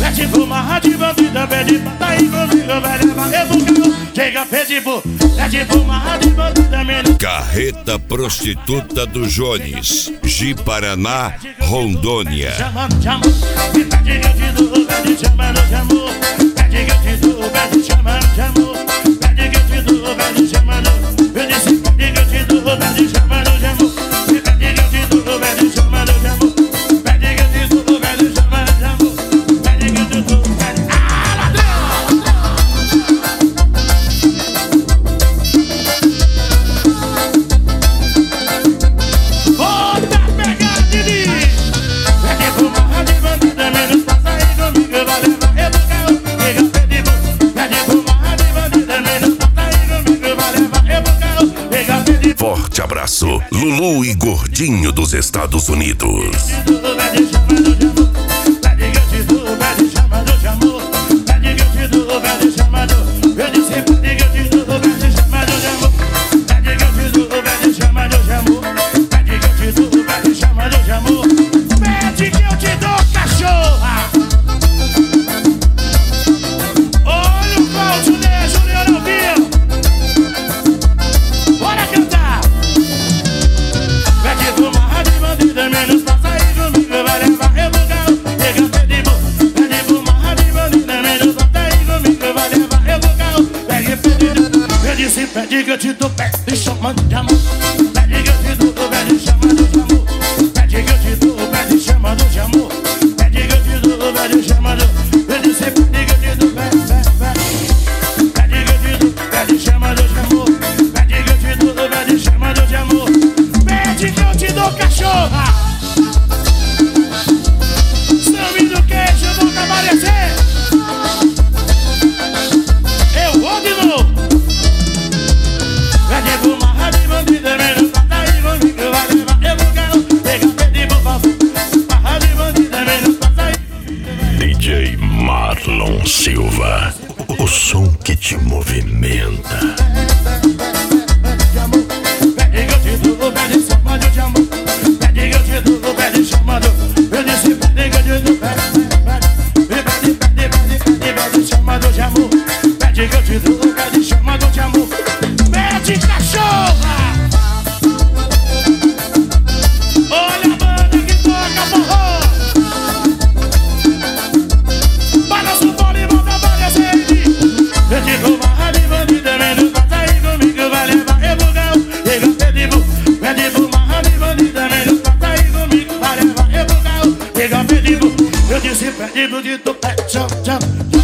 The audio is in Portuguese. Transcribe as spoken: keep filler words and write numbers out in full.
Pede pro marra de bandida, pede pra tá aí comigo, vai levar rebocal. Chega, pede pro, pede pro marra de bandida, menino. Carreta Prostituta do Jones, Ji-Paraná, Rondônia. Chamando, chamando, pede que eu te dou, pede chamando de amor. Pede que eu te dou, pede chamando de amor. Pede que eu te dou, pede chamando. Eu disse, pede que eu te dou, pede chamando de amor. Pede que eu te dou, pede chamando de amor. Pede que eu te dou, pede chamando de amor. Pede que eu te dou, pede... Ah, ladrão! Outra pegada de mim. Pede pro marra de bandida, menos passa aí comigo, vai levar rebocal. Pega, pede pro, pede pro marra de bandida, menos passa aí comigo, vai levar rebocal. Pega, pede pro... Forte abraço, Lulu e Gordinho dos Estados Unidos. Pede chamando de amor. Pede que eu te dou, pede chamando de amor. Pede que eu te dou, pede chamando. Eu disse, pede que eu te dou, pede chamando de amor. Pede que eu te dou, pede chamando de amor. Pede que eu te dou, pede chamando de amor. Pede que eu te dou, cachorra. Olha o Claudinei, Juliano Alvinho. Bora cantar. Pede pro marra de bandida, menos passa aí comigo, vai levar rebocal. Pega, pede pro, pede pro marra de bandida, menos passa aí comigo, vai levar rebocal. Pede, pede, eu disse, pede que eu te dou, pede chamando de amor. Pede que eu te dou, pede chamando de amor. Pede que eu te dou, pede chamando de amor. Pede que eu te dou, pede chamando. Eu disse, pede que eu te dou, pede, pede, pede. Pede que eu te dou, pede chamando de amor. Pede que eu te dou, pede chamando de amor. Pede que eu te dou, cachorra. Sami do queijo, eu vou aparecer. Eu vou de novo. Pede pro marra de bandida, menos passa aí comigo, vai levar rebocal. Pega, pede pro favor, marra de bandida, menos passa aí. D J Marlon Silva, o som que te movimenta. Pede que eu te dou, pede chamando de amor. Pede que eu te dou, pede chamando. Eu disse, pede que eu te dou, pede, pede, pede, pede, pede, pede chamando de amor. Pede que eu te dou, pede chamando de amor. Pede, cachorra. Olha a banda que toca forró. Balança o bolo e volta a aparecer. Eu te dou marra de bandida, menos passa aí comigo, vai levar rebocal. Pega, pede pro, pede pro marra de bandida, menos passa aí comigo, vai levar rebocal. Pega, pede pro, eu disse, pede pro de tu, pede, tchau, tchau.